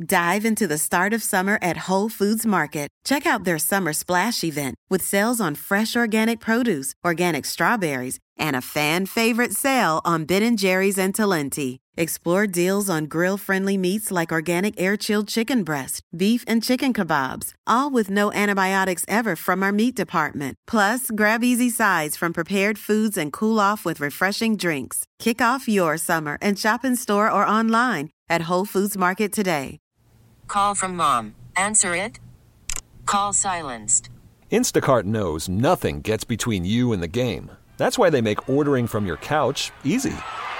Dive into the start of summer at Whole Foods Market. Check out their Summer Splash event with sales on fresh organic produce, organic strawberries, and a fan-favorite sale on Ben & Jerry's and Talenti. Explore deals on grill-friendly meats like organic air-chilled chicken breast, beef and chicken kebabs, all with no antibiotics ever from our meat department. Plus, grab easy sides from prepared foods and cool off with refreshing drinks. Kick off your summer and shop in store or online at Whole Foods Market today. Call from mom. Answer it. Call silenced. Instacart knows nothing gets between you and the game. That's why they make ordering from your couch easy.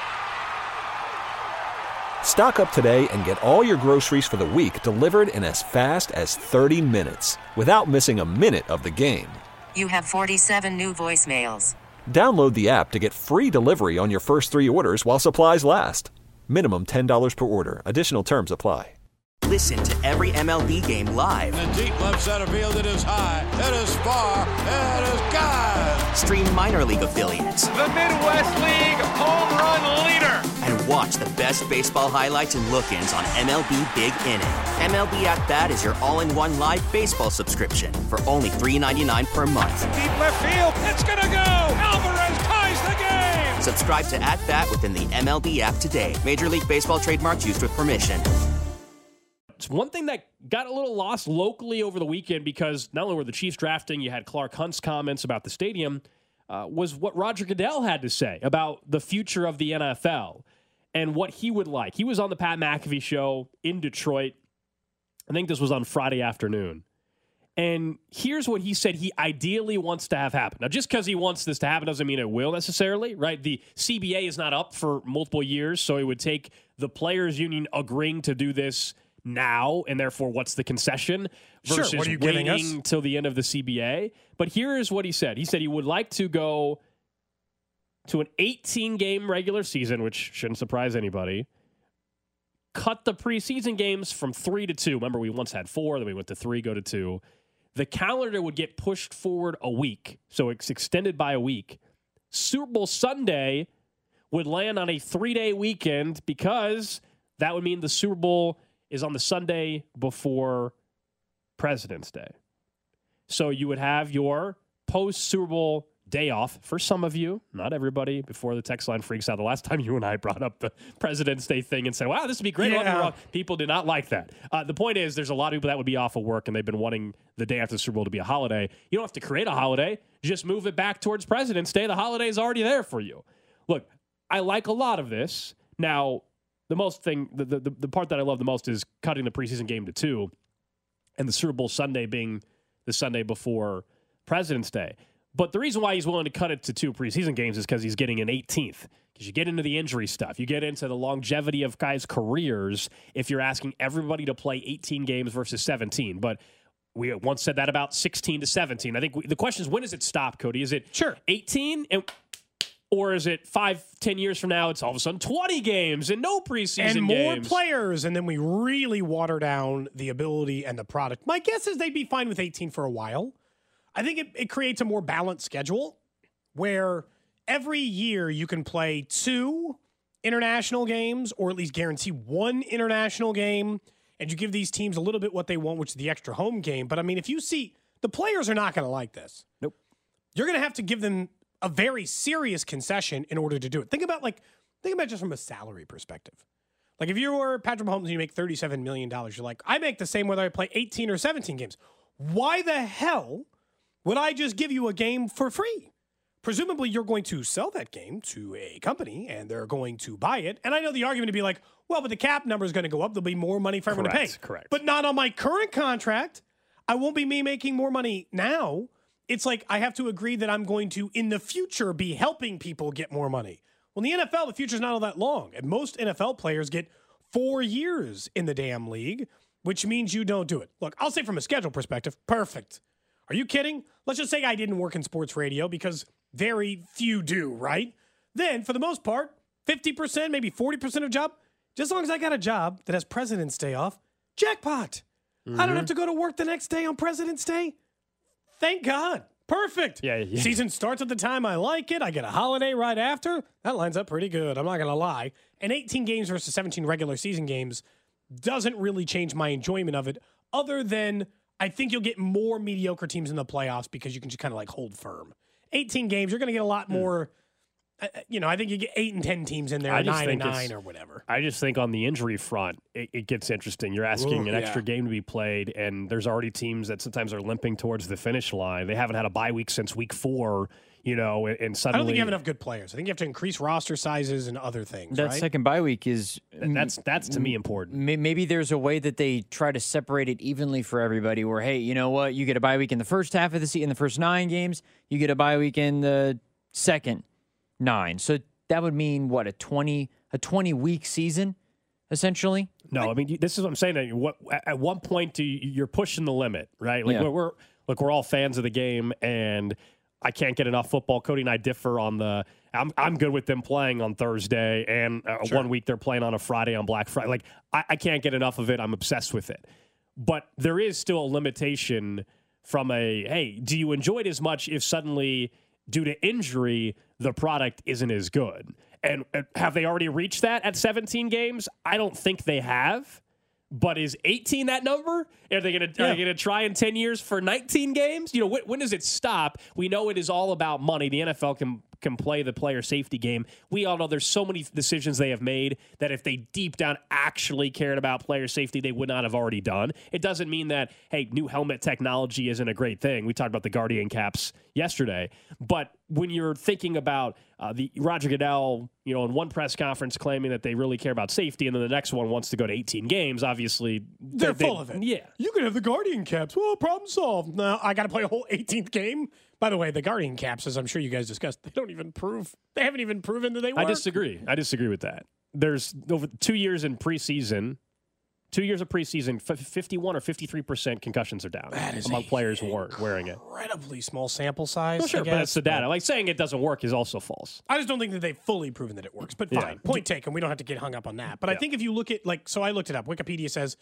Stock up today and get all your groceries for the week delivered in as fast as 30 minutes without missing a minute of the game. You have 47 new voicemails. Download the app to get free delivery on your first 3 orders while supplies last. Minimum $10 per order. Additional terms apply. Listen to every MLB game live. In the deep left center field, it is high, it is far, it is gone. Stream minor league affiliates. The Midwest League home run leader. And watch the best baseball highlights and look-ins on MLB Big Inning. MLB At Bat is your all-in-one live baseball subscription for only $3.99 per month. Deep left field, it's gonna go. Alvarez ties the game. Subscribe to At Bat within the MLB app today. Major League Baseball trademarks used with permission. It's one thing that got a little lost locally over the weekend because not only were the Chiefs drafting, you had Clark Hunt's comments about the stadium, was what Roger Goodell had to say about the future of the NFL and what he would like. He was on the Pat McAfee show in Detroit. I think this was on Friday afternoon. And here's what he said he ideally wants to have happen. Now, just because he wants this to happen doesn't mean it will necessarily, right? The CBA is not up for multiple years, so it would take the players' union agreeing to do this now, and therefore what's the concession versus what are you giving waiting us? till the end of the CBA. But here is what he said. He said he would like to go to an 18-game regular season, which shouldn't surprise anybody. Cut the preseason games from 3 to 2. Remember, we once had 4, then we went to 3, go to 2. The calendar would get pushed forward a week, so it's extended by a week. Super Bowl Sunday would land on a 3-day weekend because that would mean the Super Bowl is on the Sunday before President's Day. So you would have your post-Super Bowl day off for some of you, not everybody, before the text line freaks out. The last time you and I brought up the President's Day thing and said, wow, this would be great. Yeah. People did not like that. The point is there's a lot of people that would be off of work and they've been wanting the day after the Super Bowl to be a holiday. You don't have to create a holiday. Just move it back towards President's Day. The holiday is already there for you. Look, I like a lot of this. Now, the part that I love the most is cutting the preseason game to 2 and the Super Bowl Sunday being the Sunday before President's Day. But the reason why he's willing to cut it to 2 preseason games is because he's getting an 18th. Because you get into the injury stuff. You get into the longevity of guys' careers if you're asking everybody to play 18 games versus 17. But we once said that about 16 to 17. I think the question is, when does it stop, Cody? Is it 18? Or is it 5-10 years from now, it's all of a sudden 20 games and no preseason and more games? players, and then we really water down the ability and the product. My guess is they'd be fine with 18 for a while. I think it creates a more balanced schedule where every year you can play 2 international games or at least guarantee 1 international game, and you give these teams a little bit what they want, which is the extra home game. But, I mean, if you see the players are not going to like this. Nope. You're going to have to give them a very serious concession in order to do it. Think about just from a salary perspective. Like if you were Patrick Mahomes and you make $37 million, you're like, I make the same whether I play 18 or 17 games. Why the hell would I just give you a game for free? Presumably you're going to sell that game to a company and they're going to buy it. And I know the argument to be like, well, but the cap number is going to go up. There'll be more money for everyone to pay. Correct. But not on my current contract. I won't be making more money now. It's like I have to agree that I'm going to, in the future, be helping people get more money. Well, in the NFL, the future's not all that long. And most NFL players get 4 years in the damn league, which means you don't do it. Look, I'll say from a schedule perspective, perfect. Are you kidding? Let's just say I didn't work in sports radio because very few do, right? Then, for the most part, 50%, maybe 40% of job, just as long as I got a job that has President's Day off, jackpot. I don't have to go to work the next day on President's Day. Thank God. Perfect. Yeah. Season starts at the time I like it. I get a holiday right after. That lines up pretty good. I'm not going to lie. And 18 games versus 17 regular season games, doesn't really change my enjoyment of it, other than I think you'll get more mediocre teams in the playoffs because you can just kind of like hold firm. 18 games, you're going to get a lot more. I think you get 8 and 10 teams in there, 9 and 9 or whatever. I just think on the injury front, it gets interesting. You're asking an extra game to be played, and there's already teams that sometimes are limping towards the finish line. They haven't had a bye week since week 4. And suddenly I don't think you have enough good players. I think you have to increase roster sizes and other things. That right? second bye week is that's to me important. Maybe there's a way that they try to separate it evenly for everybody. Where hey, you know what? You get a bye week in the first half of the season, in the first 9 games. You get a bye week in the second 9. So that would mean what a 20-week season, essentially. No, I mean this is what I'm saying. At one point you're pushing the limit, right? Like we're all fans of the game and. I can't get enough football. Cody and I differ on the. I'm good with them playing on Thursday, and Sure. 1 week they're playing on a Friday on Black Friday. Like I can't get enough of it. I'm obsessed with it. But there is still a limitation from do you enjoy it as much if suddenly due to injury the product isn't as good? And have they already reached that at 17 games? I don't think they have. But is 18 that number? Are they going to try in 10 years for 19 games? When does it stop? We know it is all about money. The NFL can play the player safety game. We all know there's so many decisions they have made that if they deep down actually cared about player safety, they would not have already done. It doesn't mean that, hey, new helmet technology isn't a great thing. We talked about the Guardian caps yesterday. But when you're thinking about the Roger Goodell, in one press conference claiming that they really care about safety, and then the next one wants to go to 18 games, obviously they're full of it. Yeah. You can have the Guardian caps. Well, problem solved. Now I got to play a whole 18th game. By the way, the Guardian caps, as I'm sure you guys discussed, they haven't even proven that they work. I disagree with that. There's over 2 years in preseason, 2 years of preseason, 51 or 53% concussions are down among players who weren't wearing it. Incredibly small sample size. Well, sure, but that's the data. Like saying it doesn't work is also false. I just don't think that they've fully proven that it works. But fine, point taken. We don't have to get hung up on that. But I think if you look at so I looked it up. Wikipedia says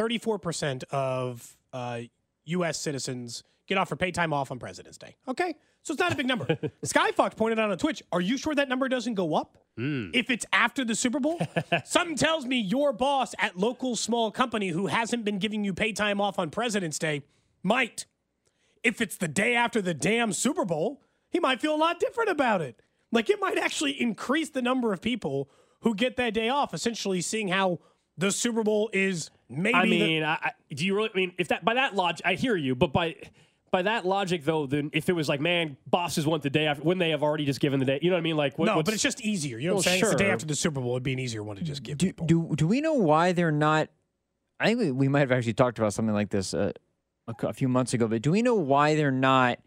34% of U.S. citizens get offered paid time off on President's Day. Okay, so it's not a big number. Skyfox pointed out on Twitch, are you sure that number doesn't go up if it's after the Super Bowl? Something tells me your boss at local small company who hasn't been giving you paid time off on President's Day might. If it's the day after the damn Super Bowl, he might feel a lot different about it. Like it might actually increase the number of people who get that day off, essentially seeing how the Super Bowl is maybe. I mean, do you really? I mean, if that by that logic, I hear you, but by that logic, though, then if it was like, man, bosses want the day after, wouldn't they have already just given the day? You know what I mean? Like, no, but it's just easier. You know what I'm saying? Sure. It's the day after the Super Bowl. It'd be an easier one to just give people. Do we know why they're not? I think we might have actually talked about something like this a few months ago. But do we know why they're not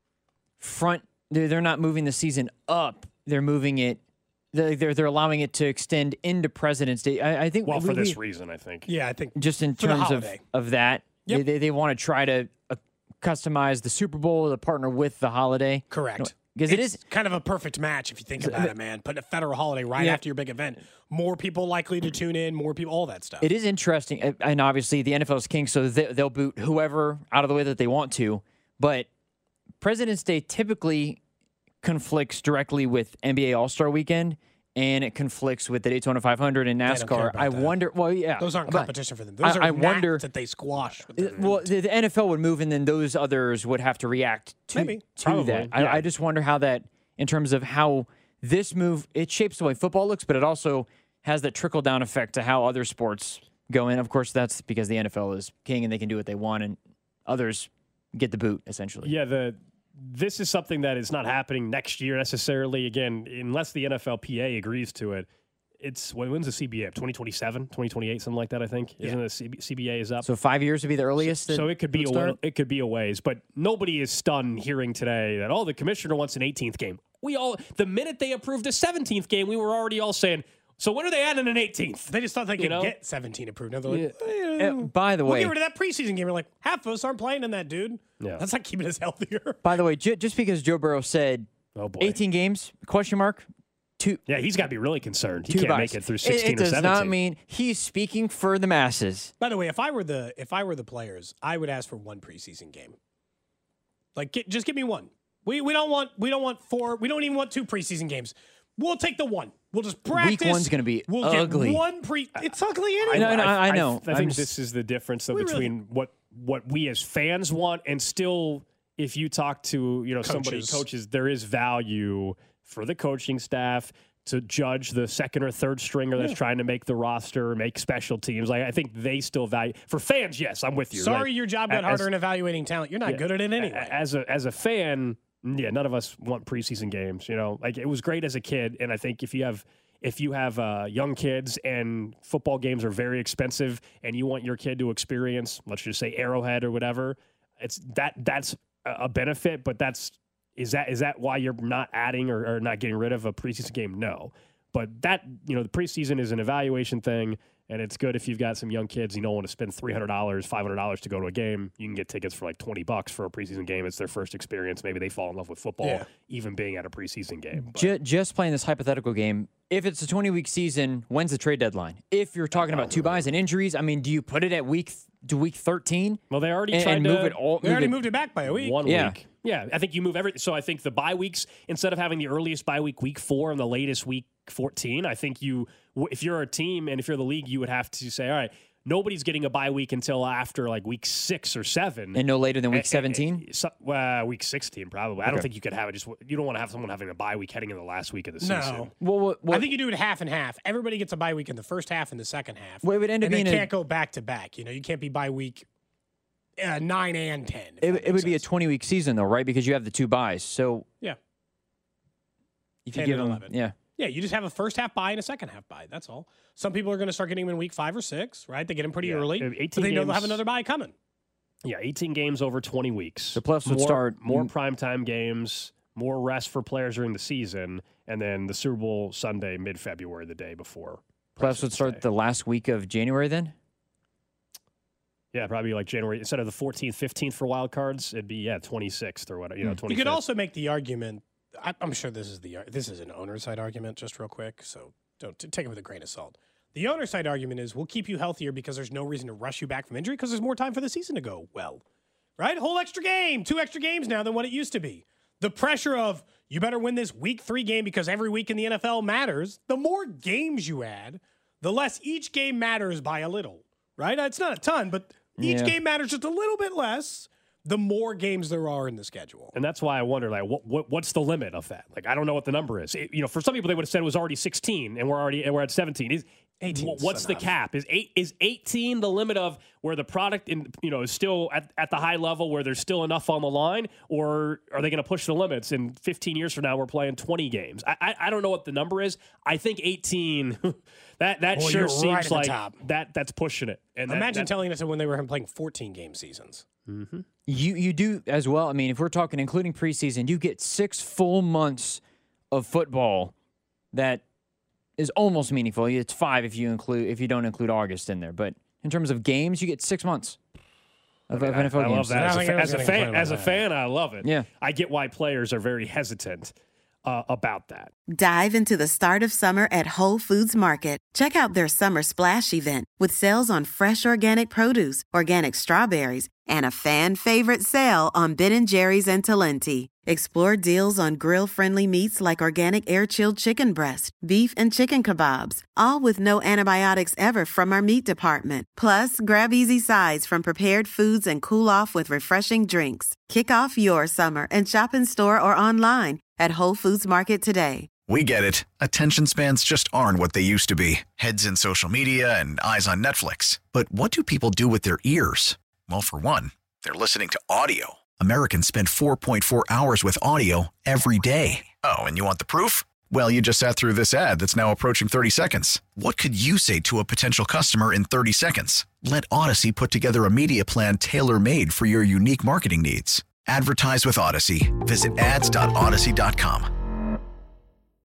They're not moving the season up. They're moving it. They're allowing it to extend into President's Day. I think. Well, for this reason, I think. Yeah, I think. Just in terms of that, Yep. they want to try to customize the Super Bowl to partner with the holiday. Correct. Because it is kind of a perfect match if you think about it, man. Put a federal holiday right after your big event. More people likely to tune in, more people, all that stuff. It is interesting. And obviously, the NFL is king, so they'll boot whoever out of the way that they want to. But President's Day typically conflicts directly with NBA All-Star Weekend, and it conflicts with the Daytona 500 and NASCAR. I wonder. Well, yeah, those aren't competition for them. Those are wonder that they squash. Well, the NFL would move, and then those others would have to react to that. Yeah. I just wonder how that, in terms of how this move, it shapes the way football looks, but it also has that trickle down effect to how other sports go in. Of course, that's because the NFL is king and they can do what they want, and others get the boot essentially. Yeah, this is something that is not happening next year necessarily. Again, unless the NFLPA agrees to it. It's when's the CBA up? 2027, 2028, something like that. I think isn't it? CBA is up. So 5 years would be the earliest. So it could be it could be a ways, but nobody is stunned hearing today that the commissioner wants an 18th game. The minute they approved a 17th game, we were already all saying, so when are they adding an 18th? They just thought they could get 17 approved. Now they're like, by the way, we'll get rid of that preseason game. We're like, half of us aren't playing in that, dude. Yeah. That's not keeping us healthier. By the way, just because Joe Burrow said 18 games, question mark, yeah, he's got to be really concerned. He can't make it through 16 or 17. It does not mean he's speaking for the masses. By the way, if I were the players, I would ask for one preseason game. Like, just give me one. We don't want 4. We don't even want 2 preseason games. We'll take the one. We'll just practice. Week one's going to be we'll ugly. Get one it's ugly anyway. I know. I think this is the difference between what we as fans want and still, if you talk to coaches, there is value for the coaching staff to judge the second or third stringer that's trying to make the roster, make special teams. Like, I think they still value. For fans, yes, I'm with you. Sorry, your job got harder in evaluating talent. You're not good at it anyway. As a fan, none of us want preseason games. Like, it was great as a kid, and I think if you have young kids and football games are very expensive, and you want your kid to experience, let's just say Arrowhead or whatever, that's a benefit. But Is that why you're not adding or not getting rid of a preseason game? No. But the preseason is an evaluation thing, and it's good if you've got some young kids, you don't want to spend $300, $500 to go to a game. You can get tickets for like $20 for a preseason game. It's their first experience. Maybe they fall in love with football, even being at a preseason game. Just playing this hypothetical game, if it's a 20-week season, when's the trade deadline? If you're talking about two buys and injuries, I mean, do you put it at week 13? Well, they already tried to move it all. They already moved it back by a week. 1 week. Yeah, I think you move everything. So I think the bye weeks, instead of having the earliest bye week 4, and the latest week 14, I think if you're a team and if you're the league, you would have to say, all right, nobody's getting a bye week until after like week 6 or 7. And no later than week 17? Week 16, probably. I don't think you could have it you don't want to have someone having a bye week heading into the last week of the season. No. I think you do it half and half. Everybody gets a bye week in the first half and the second half. Well, it would end up being they can't go back to back. You can't be bye week 9 and 10. It would be a 20-week season, though, right? Because you have the two buys. So yeah, if you give them 11. Yeah, you just have a first half bye and a second half bye. That's all. Some people are going to start getting them in week 5 or 6, right? They get them pretty early, but they know they'll have another bye coming. Yeah, 18 games over 20 weeks. The playoffs would start more primetime games, more rest for players during the season, and then the Super Bowl Sunday, mid-February, the day before. Playoffs would start the last week of January then? Yeah, probably like January. Instead of the 14th, 15th for wild cards, it'd be 26th or whatever. 25th. You could also make the argument. I'm sure this is an owner's side argument, just real quick. So don't take it with a grain of salt. The owner's side argument is we'll keep you healthier because there's no reason to rush you back from injury because there's more time for the season to go well, right? Whole extra game, 2 extra games now than what it used to be. The pressure of you better win this week 3 game because every week in the NFL matters. The more games you add, the less each game matters by a little, right? It's not a ton, but each game matters just a little bit less the more games there are in the schedule. And that's why I wonder, like, what's the limit of that? Like, I don't know what the number is. For some people, they would have said it was already 16, and we're at 17. Is 18? What's the cap? Is 18 the limit of where the product is still at the high level where there's still enough on the line, or are they going to push the limits? And 15 years from now, we're playing 20 games. I don't know what the number is. I think 18. That sure seems like that's pushing it. And imagine telling us when they were playing 14 game seasons. Mm-hmm. You do as well. I mean, if we're talking including preseason, you get 6 full months of football that is almost meaningful. It's 5 if you don't include August in there. But in terms of games, you get 6 months of NFL games. I love that. As a fan, I love it. Yeah. I get why players are very hesitant about that. Dive into the start of summer at Whole Foods Market. Check out their Summer Splash event with sales on fresh organic produce, organic strawberries, and a fan-favorite sale on Ben & Jerry's and Talenti. Explore deals on grill-friendly meats like organic air-chilled chicken breast, beef and chicken kebabs, all with no antibiotics ever from our meat department. Plus, grab easy sides from prepared foods and cool off with refreshing drinks. Kick off your summer and shop in store or online at Whole Foods Market today. We get it. Attention spans just aren't what they used to be. Heads in social media and eyes on Netflix. But what do people do with their ears? Well, for one, they're listening to audio. Americans spend 4.4 hours with audio every day. Oh, and you want the proof? Well, you just sat through this ad that's now approaching 30 seconds. What could you say to a potential customer in 30 seconds? Let Odyssey put together a media plan tailor-made for your unique marketing needs. Advertise with Odyssey. Visit ads.odyssey.com.